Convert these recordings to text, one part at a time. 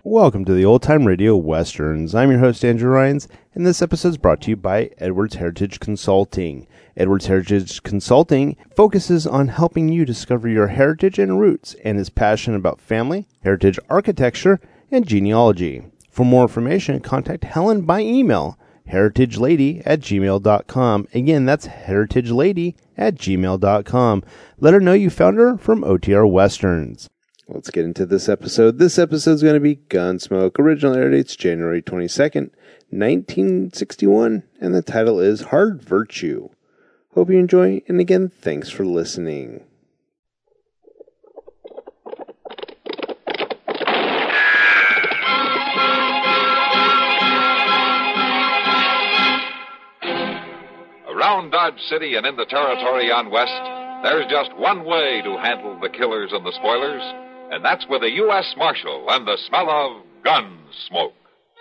Welcome to the Old Time Radio Westerns. I'm your host, Andrew Rhynes, and this episode is brought to you by Edwards Heritage Consulting. Edwards Heritage Consulting focuses on helping you discover your heritage and roots and is passionate about family, heritage architecture, and genealogy. For more information, contact Helen by email, heritagelady@gmail.com. Again, that's heritagelady@gmail.com. Let her know you found her from OTR Westerns. Let's get into this episode. This episode is going to be Gunsmoke. Original air date's January 22nd, 1961, and the title is Hard Virtue. Hope you enjoy, and again, thanks for listening. Around Dodge City and in the territory on West, there's just one way to handle the killers and the spoilers, and that's with a U.S. Marshal and the smell of gun smoke.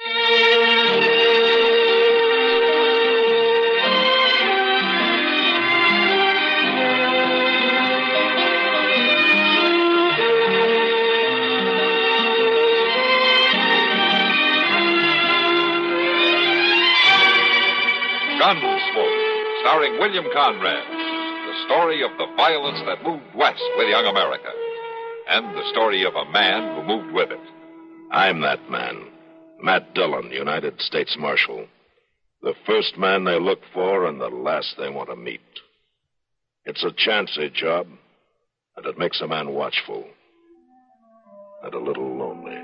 Gunsmoke, starring William Conrad. The story of the violence that moved west with young America. And the story of a man who moved with it. I'm that man. Matt Dillon, United States Marshal. The first man they look for and the last they want to meet. It's a chancy job, and it makes a man watchful. And a little lonely.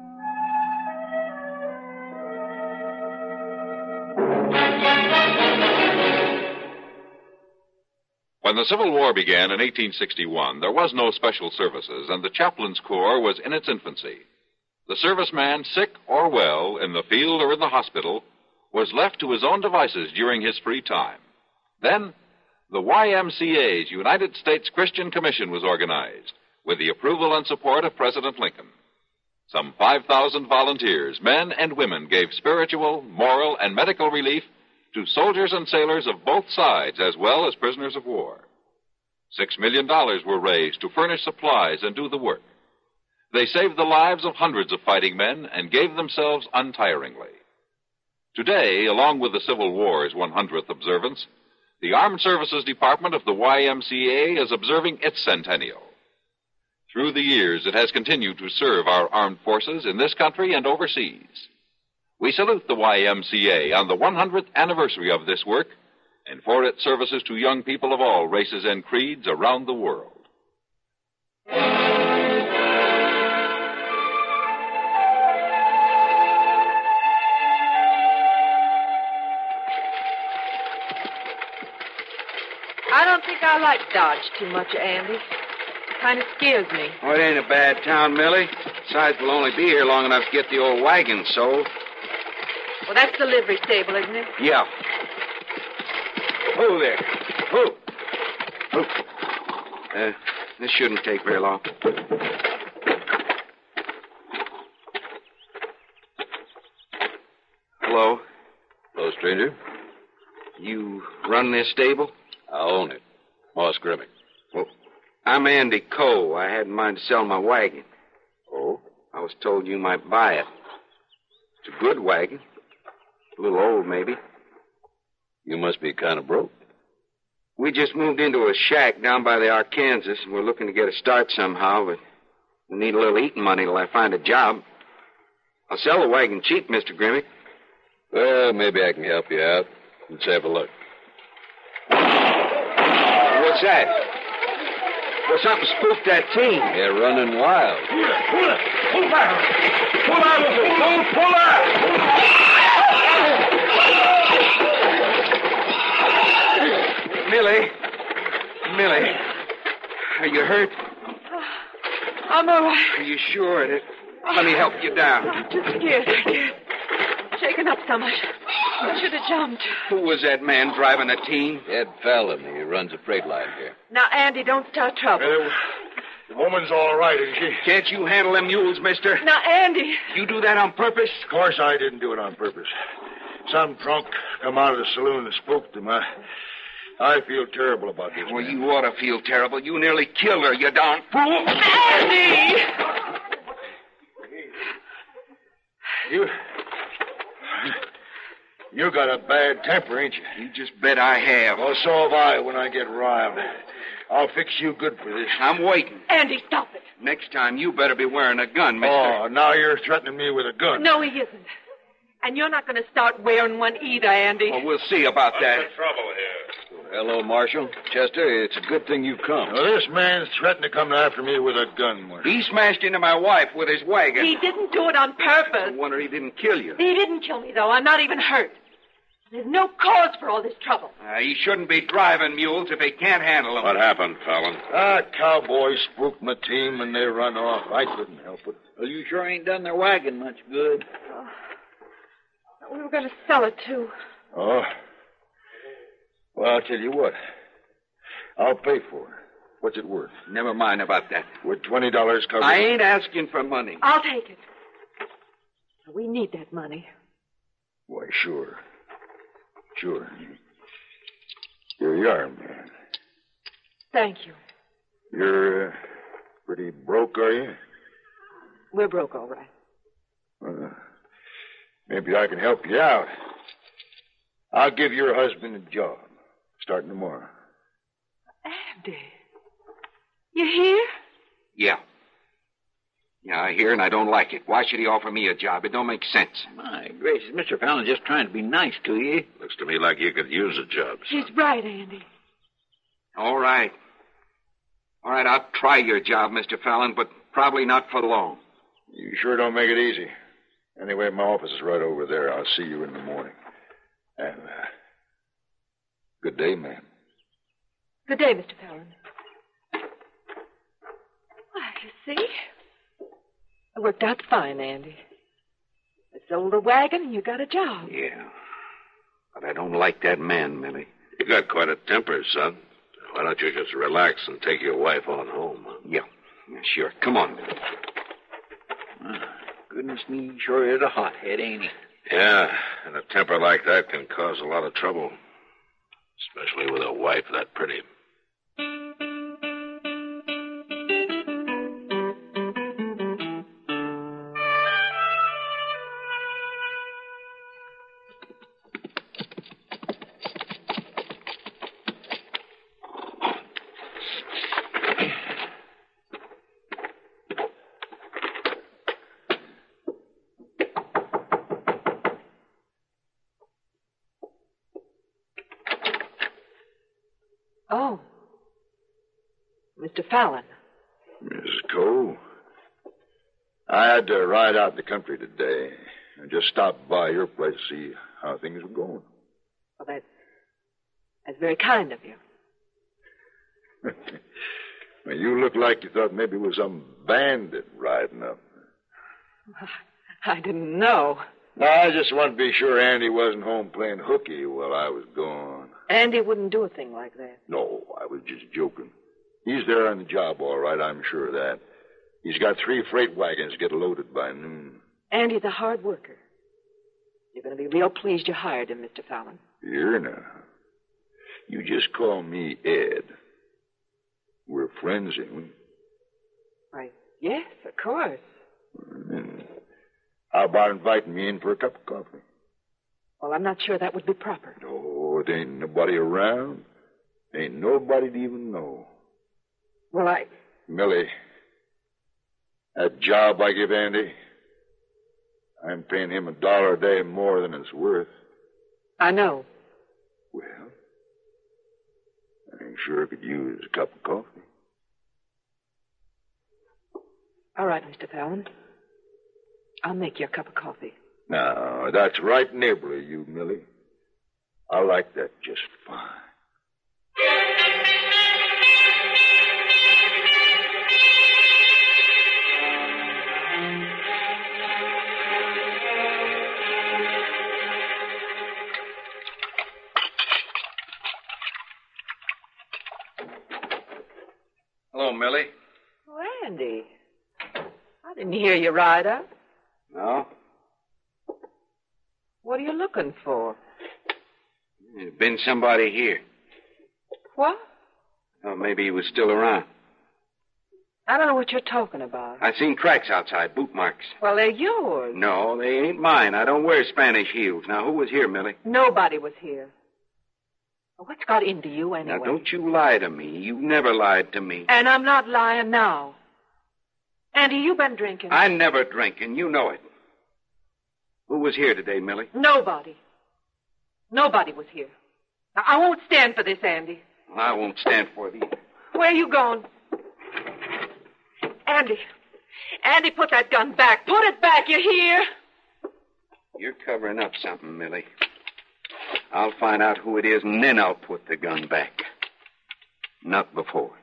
When the Civil War began in 1861, there was no special services, and the Chaplain's Corps was in its infancy. The serviceman, sick or well, in the field or in the hospital, was left to his own devices during his free time. Then, the YMCA's United States Christian Commission was organized, with the approval and support of President Lincoln. Some 5,000 volunteers, men and women, gave spiritual, moral, and medical relief to soldiers and sailors of both sides, as well as prisoners of war. $6 million were raised to furnish supplies and do the work. They saved the lives of hundreds of fighting men and gave themselves untiringly. Today, along with the Civil War's 100th observance, the Armed Services Department of the YMCA is observing its centennial. Through the years, it has continued to serve our armed forces in this country and overseas. We salute the YMCA on the 100th anniversary of this work and for its services to young people of all races and creeds around the world. I don't think I like Dodge too much, Andy. It kind of scares me. Oh, it ain't a bad town, Millie. Besides, we'll only be here long enough to get the old wagon sold. Well, that's the livery stable, isn't it? Yeah. Oh, there. Oh. Oh. This shouldn't take very long. Hello? Hello, stranger. You run this stable? I own it. Moss Grimmick. Well, I'm Andy Coe. I had in mind to sell my wagon. Oh? I was told you might buy it. It's a good wagon. A little old, maybe. You must be kind of broke. We just moved into a shack down by the Arkansas, and we're looking to get a start somehow, but we need a little eating money till I find a job. I'll sell the wagon cheap, Mr. Grimmick. Well, maybe I can help you out. Let's have a look. What's that? Well, something spooked that team. They're running wild. Pull it! Pull back! Pull out of it! Pull out! Millie, are you hurt? I'm all right. Are you sure? Let me help you down. I'm just scared, I guess. Shaken up so much. I should have jumped. Who was that man driving the team? Ed Fallon. He runs a freight line here. Now, Andy, don't start trouble. The woman's all right, isn't she? Can't you handle them mules, mister? Now, Andy. You do that on purpose? Of course I didn't do it on purpose. Some drunk come out of the saloon and spooked him. I feel terrible about this. Well, man. you ought to feel terrible. You nearly killed her, you darn fool. Andy! You got a bad temper, ain't you? You just bet I have. Well, so have I when I get riled. I'll fix you good for this. I'm waiting. Andy, stop it. Next time, you better be wearing a gun, mister. Oh, now you're threatening me with a gun. No, he isn't. And you're not going to start wearing one either, Andy. Well, we'll see about that. What's the trouble here? Hello, Marshal. Chester, it's a good thing you've come. Now, this man's threatened to come after me with a gun, Marshal. He smashed into my wife with his wagon. He didn't do it on purpose. No wonder he didn't kill you. He didn't kill me, though. I'm not even hurt. There's no cause for all this trouble. He shouldn't be driving mules if he can't handle them. What happened, Fallon? Cowboys spooked my team and they run off. I couldn't help it. Well, you sure ain't done their wagon much good. We were going to sell it, too. Oh. Well, I'll tell you what. I'll pay for it. What's it worth? Never mind about that. Would $20 cover I it? ain't asking for money. I'll take it. We need that money. Why, sure. Sure. Here you are, man. Thank you. You're pretty broke, are you? We're broke, all right. Maybe I can help you out. I'll give your husband a job, starting tomorrow. Andy, you here? Yeah. Yeah, I hear, and I don't like it. Why should he offer me a job? It don't make sense. My gracious, Mr. Fallon's just trying to be nice to you. Looks to me like you could use a job, son. He's right, Andy. All right. All right, I'll try your job, Mr. Fallon, but probably not for long. You sure don't make it easy. Anyway, my office is right over there. I'll see you in the morning. And, good day, ma'am. Good day, Mr. Fallon. Why, you see? It worked out fine, Andy. I sold the wagon and you got a job. Yeah. But I don't like that man, Millie. You got quite a temper, son. Why don't you just relax and take your wife on home? Huh? Yeah, sure. Come on, Millie. Goodness me, he sure is a hothead, ain't he? Yeah, and a temper like that can cause a lot of trouble. Especially with a wife that pretty. Oh. Mr. Fallon. Mrs. Cole, I had to ride out in the country today and just stop by your place to see how things were going. Well, that's very kind of you. Well, you look like you thought maybe it was some bandit riding up. I didn't know. No, I just wanted to be sure Andy wasn't home playing hooky while I was gone. Andy wouldn't do a thing like that. No, I was just joking. He's there on the job, all right, I'm sure of that. He's got 3 freight wagons to get loaded by noon. Andy's a hard worker. You're going to be real pleased you hired him, Mr. Fallon. Here now. You just call me Ed. We're friends, ain't we? Why, yes, of course. How about inviting me in for a cup of coffee? Well, I'm not sure that would be proper. No, it ain't nobody around. Ain't nobody to even know. Well, Millie, that job I give Andy, I'm paying him $1 a day more than it's worth. I know. Well, I sure could use a cup of coffee. All right, Mr. Fallon. I'll make you a cup of coffee. Now, that's right neighborly, you, Millie. I like that just fine. Hello, Millie. Oh, Andy. I didn't hear you ride up. No? What are you looking for? There's been somebody here. What? Oh, maybe he was still around. I don't know what you're talking about. I seen tracks outside, boot marks. Well, they're yours. No, they ain't mine. I don't wear Spanish heels. Now, who was here, Millie? Nobody was here. What's got into you anyway? Now, don't you lie to me. You never lied to me. And I'm not lying now. Andy, you been drinking. I never drink, and you know it. Who was here today, Millie? Nobody. Nobody was here. Now, I won't stand for this, Andy. Well, I won't stand for it either. Where are you going? Andy. Andy, put that gun back. Put it back, you hear? You're covering up something, Millie. I'll find out who it is, and then I'll put the gun back. Not before.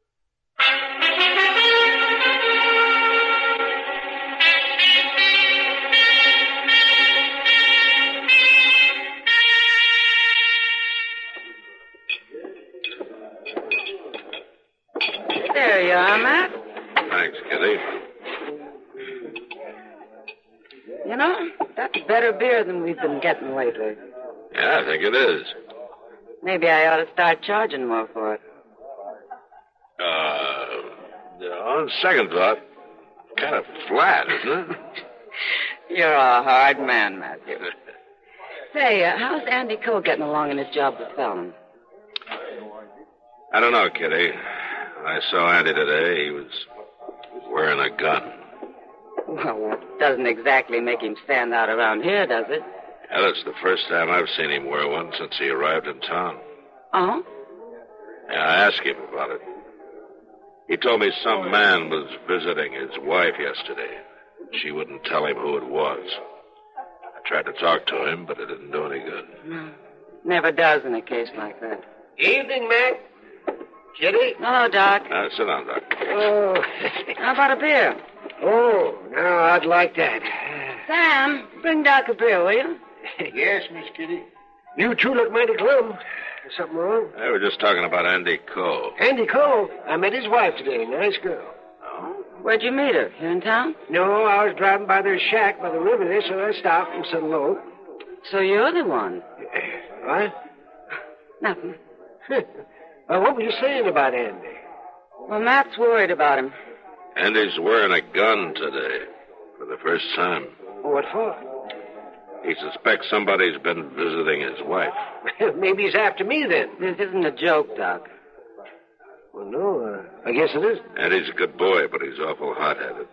There you are, Matt. Thanks, Kitty. You know, that's better beer than we've been getting lately. Yeah, I think it is. Maybe I ought to start charging more for it. On second thought, kind of flat, isn't it? You're a hard man, Matthew. Say, how's Andy Cole getting along in his job with Fallon? I don't know, Kitty. I saw Andy today. He was wearing a gun. Well, that doesn't exactly make him stand out around here, does it? Yeah, that's the first time I've seen him wear one since he arrived in town. Oh? Yeah, I asked him about it. He told me some man was visiting his wife yesterday. She wouldn't tell him who it was. I tried to talk to him, but it didn't do any good. No. Never does in a case like that. Evening, Mac. Kitty? Hello, Doc. Sit down, Doc. Oh. How about a beer? Oh, now I'd like that. Sam, bring Doc a beer, will you? Yes, Miss Kitty. You two look mighty glum. Something wrong? They were just talking about Andy Cole. Andy Cole? I met his wife today. Nice girl. Oh? Where'd you meet her? Here in town? No, I was driving by their shack by the river there, so I stopped and said hello. So you're the one. What? Nothing. Well, what were you saying about Andy? Well, Matt's worried about him. Andy's wearing a gun today for the first time. What for? He suspects somebody's been visiting his wife. Maybe he's after me then. This isn't a joke, Doc. Well, no, I guess it isn't. Andy's a good boy, but he's awful hot-headed.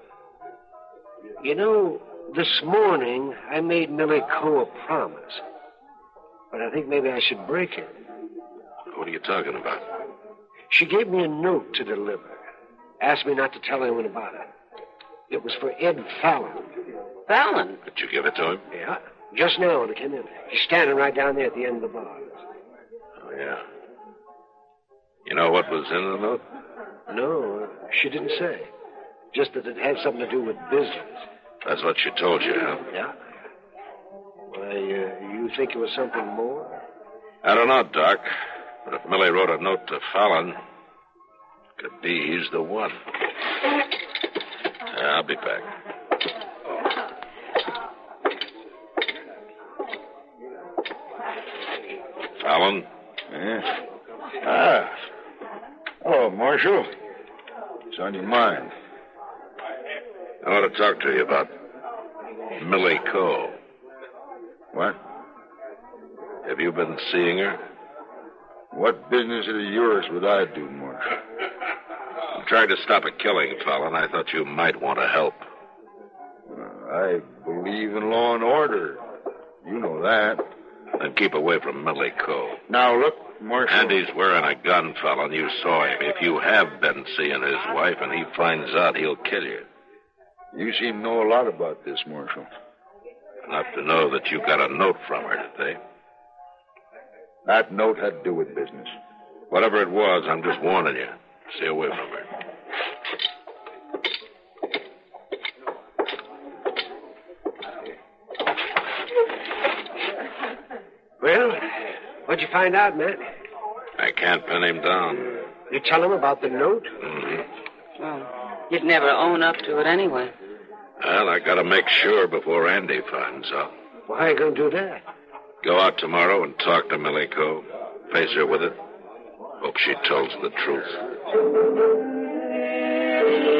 You know, this morning I made Millie Coe a promise. But I think maybe I should break it. What are you talking about? She gave me a note to deliver. Asked me not to tell anyone about it. It was for Ed Fallon. Fallon? Did you give it to him? Yeah, just now when I came in. He's standing right down there at the end of the bar. Oh, yeah. You know what was in the note? No, she didn't say. Just that it had something to do with business. That's what she told you, huh? Yeah. Why, you think it was something more? I don't know, Doc. But if Millie wrote a note to Fallon, could be he's the one. Yeah, I'll be back. Fallon? Yeah. Ah. Hello, Marshal. What's on your mind? I want to talk to you about Millie Coe. What? Have you been seeing her? What business is yours would I do, Marshal? I'm trying to stop a killing, Fallon. I thought you might want to help. I believe in law and order. You know that. Then keep away from Millie Coe. Now, look, Marshal. Andy's wearing a gun, Fallon. You saw him. If you have been seeing his wife and he finds out, he'll kill you. You seem to know a lot about this, Marshal. Enough to know that you got a note from her today. That note had to do with business. Whatever it was, I'm just warning you. Stay away from her. Well, what'd you find out, Matt? I can't pin him down. You tell him about the note? Mm-hmm. Well, you'd never own up to it anyway. Well, I gotta make sure before Andy finds out. Well, how are you going to do that? Go out tomorrow and talk to Millie Coe. Face her with it. Hope she tells the truth.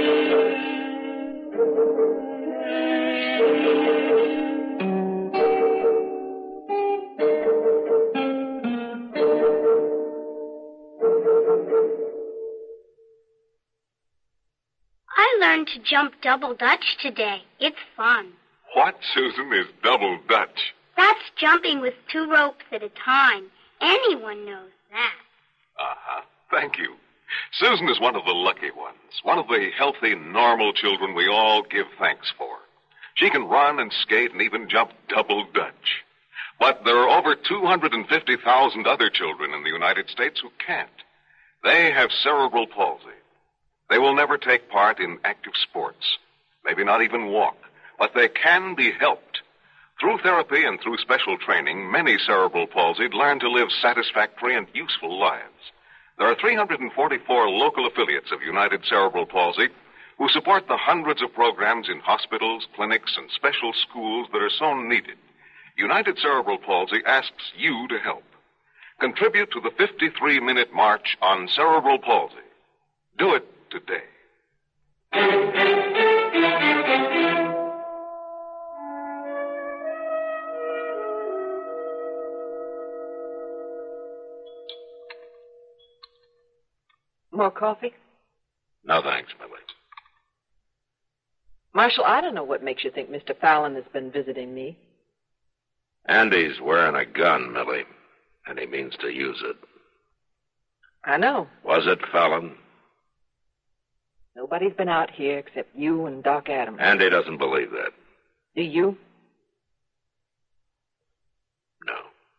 learned to jump double Dutch today. It's fun. What, Susan, is double Dutch? That's jumping with 2 ropes at a time. Anyone knows that. Uh-huh. Thank you. Susan is one of the lucky ones, one of the healthy, normal children we all give thanks for. She can run and skate and even jump double Dutch. But there are over 250,000 other children in the United States who can't. They have cerebral palsy. They will never take part in active sports, maybe not even walk, but they can be helped. Through therapy and through special training, many cerebral palsied learn to live satisfactory and useful lives. There are 344 local affiliates of United Cerebral Palsy who support the hundreds of programs in hospitals, clinics, and special schools that are so needed. United Cerebral Palsy asks you to help. Contribute to the 53-minute march on cerebral palsy. Do it today. More coffee? No, thanks, Millie. Marshal, I don't know what makes you think Mr. Fallon has been visiting me. Andy's wearing a gun, Millie, and he means to use it. I know. Was it Fallon? Nobody's been out here except you and Doc Adams. Andy doesn't believe that. Do you? No.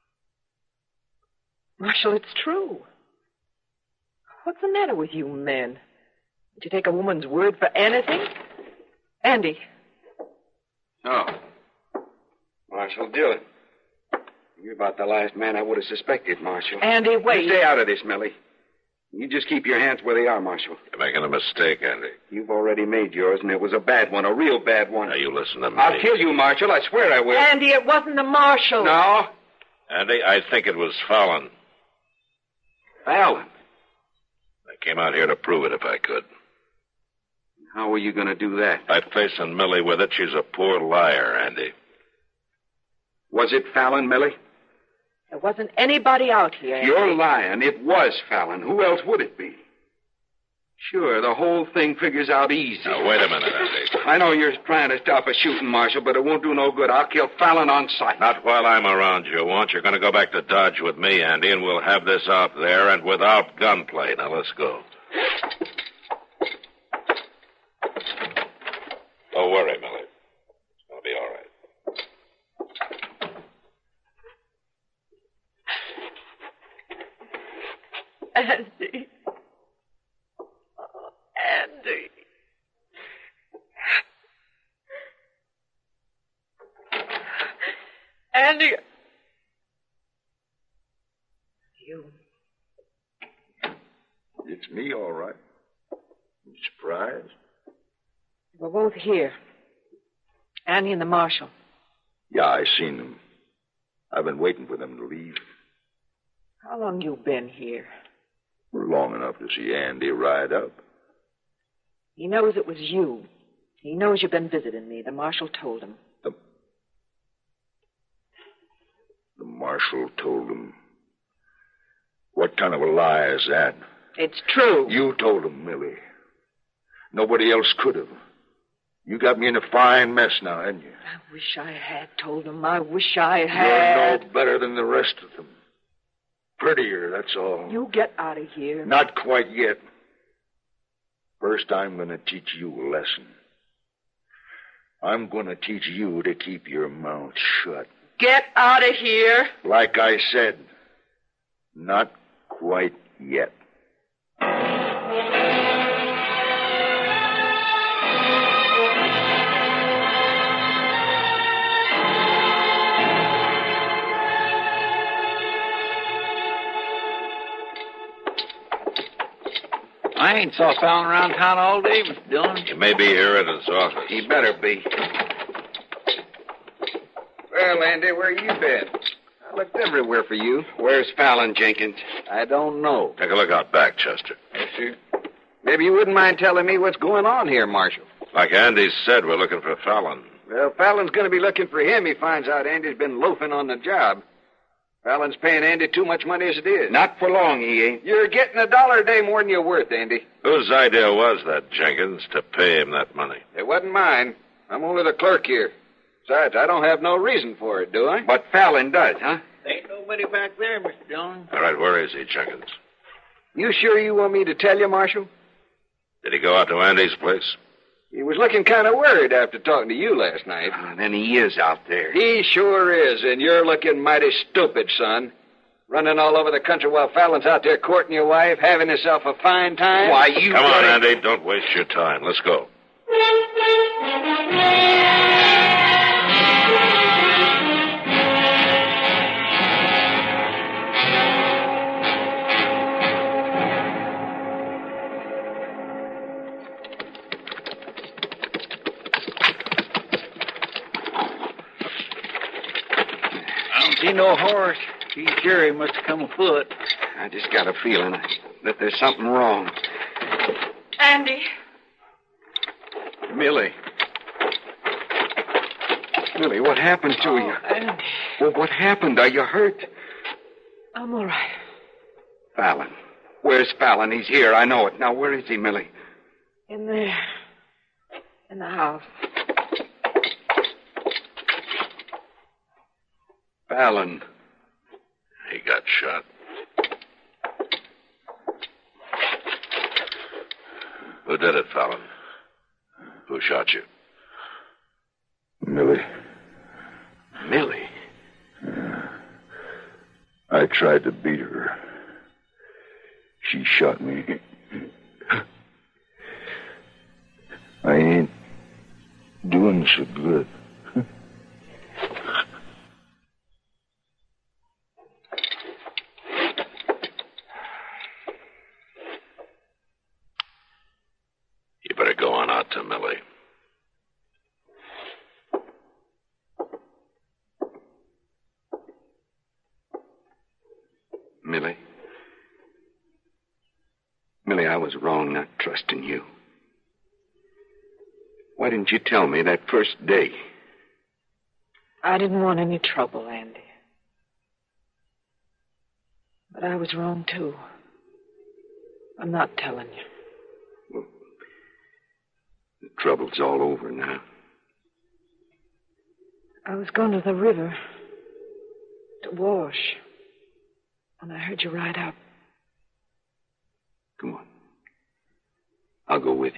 Marshal, it's true. What's the matter with you men? Did you take a woman's word for anything? Andy. Oh. Marshal Dillon. You're about the last man I would have suspected, Marshal. Andy, wait. You stay out of this, Millie. You just keep your hands where they are, Marshal. You're making a mistake, Andy. You've already made yours, and it was a bad one, a real bad one. Now, you listen to me. I'll kill you, Marshal. I swear I will. Andy, it wasn't the Marshal. No? Andy, I think it was Fallon. Fallon? I came out here to prove it if I could. How are you going to do that? By facing Millie with it, she's a poor liar, Andy. Was it Fallon, Millie? There wasn't anybody out here. Andy. You're lying. It was Fallon. Who else would it be? Sure, the whole thing figures out easy. Now, wait a minute, Andy. I know you're trying to stop a shooting, Marshal, but it won't do no good. I'll kill Fallon on sight. Not while I'm around, you won't. You're going to go back to Dodge with me, Andy, and we'll have this out there and without gunplay. Now, let's go. Don't worry, Millie. It's going to be all right. Andy. Oh, Andy. Andy. You. It's me, all right. You surprised? We're both here. Andy and the Marshal. Yeah, I seen them. I've been waiting for them to leave. How long you been here? Long enough to see Andy ride up. He knows it was you. He knows you've been visiting me. The Marshal told him. The Marshal told him. What kind of a lie is that? It's true. You told him, Millie. Nobody else could have. You got me in a fine mess now, hadn't you? I wish I had told him. I wish I had. You're no better than the rest of them. Prettier, that's all. You get out of here. Not quite yet. First, I'm going to teach you a lesson. I'm going to teach you to keep your mouth shut. Get out of here. Like I said, not quite yet. I ain't saw Fallon around town all day, Mr. Dillon. He may be here at his office. He better be. Well, Andy, where you been? I looked everywhere for you. Where's Fallon, Jenkins? I don't know. Take a look out back, Chester. Yes, sir. Maybe you wouldn't mind telling me what's going on here, Marshal. Like Andy said, we're looking for Fallon. Well, Fallon's going to be looking for him. He finds out Andy's been loafing on the job. Fallon's paying Andy too much money as it is. Not for long, he ain't. You're getting $1 a day more than you're worth, Andy. Whose idea was that, Jenkins, to pay him that money? It wasn't mine. I'm only the clerk here. Besides, I don't have no reason for it, do I? But Fallon does, huh? Ain't nobody back there, Mr. Dillon. All right, where is he, Jenkins? You sure you want me to tell you, Marshal? Did he go out to Andy's place? He was looking kind of worried after talking to you last night. Then he is out there. He sure is, and you're looking mighty stupid, son. Running all over the country while Fallon's out there courting your wife, having himself a fine time. Why, you... Come on, Andy. Don't waste your time. Let's go. See no horse. He's sure he must have come afoot. I just got a feeling that there's something wrong. Andy. Millie. Millie, what happened to you? Andy. Well, what happened? Are you hurt? I'm all right. Fallon. Where's Fallon? He's here. I know it. Now, where is he, Millie? In there. In the house. Fallon. He got shot. Who did it, Fallon? Who shot you? Millie. Millie? I tried to beat her. She shot me. I ain't doing so good. You better go on out to Millie. Millie? Millie, I was wrong not trusting you. Why didn't you tell me that first day? I didn't want any trouble, Andy. But I was wrong, too. I'm not telling you. Well, the trouble's all over now. I was going to the river to wash when I heard you ride up. Come on. I'll go with you.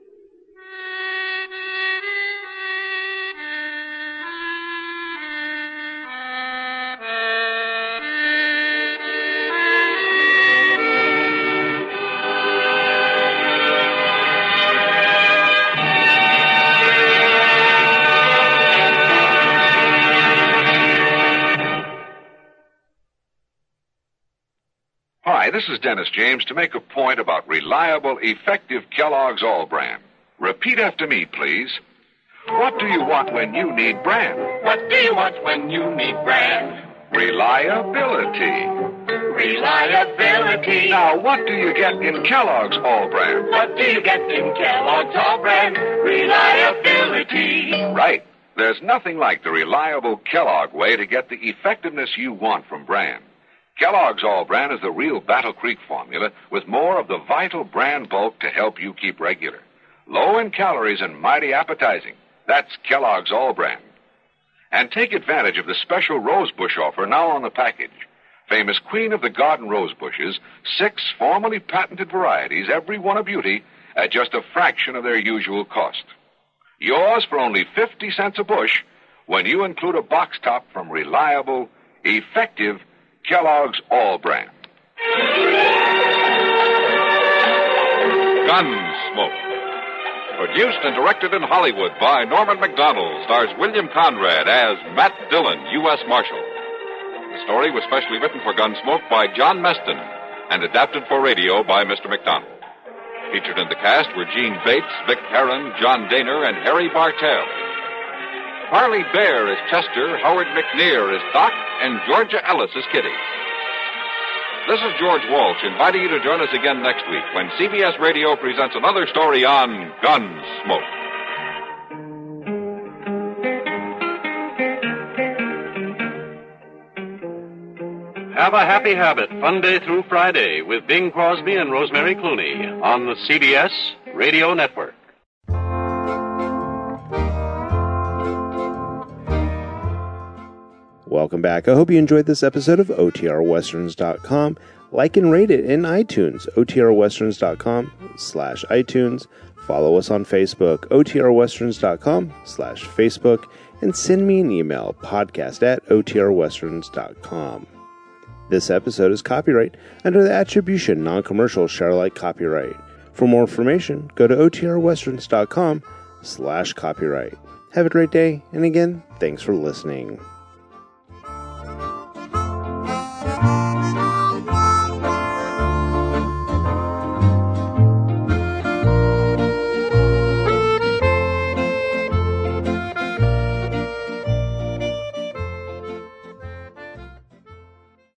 Hi, this is Dennis James to make a point about reliable, effective Kellogg's All Brand. Repeat after me, please. What do you want when you need brand? What do you want when you need brand? Reliability. Reliability. Now, what do you get in Kellogg's All Brand? What do you get in Kellogg's All Brand? Reliability. Right. There's nothing like the reliable Kellogg way to get the effectiveness you want from brand. Kellogg's All Brand is the real Battle Creek formula with more of the vital brand bulk to help you keep regular. Low in calories and mighty appetizing. That's Kellogg's All Brand. And take advantage of the special rosebush offer now on the package. Famous Queen of the Garden rose bushes, 6 formally patented varieties, every one a beauty, at just a fraction of their usual cost. Yours for only 50 cents a bush when you include a box top from reliable, effective Kellogg's All Brand. Gunsmoke. Produced and directed in Hollywood by Norman Macdonald, stars William Conrad as Matt Dillon, U.S. Marshal. The story was specially written for Gunsmoke by John Meston and adapted for radio by Mr. Macdonald. Featured in the cast were Gene Bates, Vic Perrin, John Daner, and Harry Bartell. Harley Bear is Chester, Howard McNear is Doc, and Georgia Ellis is Kitty. This is George Walsh inviting you to join us again next week when CBS Radio presents another story on Gunsmoke. Have a Happy Habit, Fun Day through Friday with Bing Crosby and Rosemary Clooney on the CBS Radio Network. Welcome back. I hope you enjoyed this episode of OTRWesterns.com. Like and rate it in iTunes, OTRWesterns.com/iTunes. Follow us on Facebook, OTRWesterns.com/Facebook, and send me an email, podcast@OTRWesterns.com. This episode is copyright under the Attribution Non-Commercial Share-alike copyright. For more information, go to OTRWesterns.com/copyright. Have a great day, and again, thanks for listening.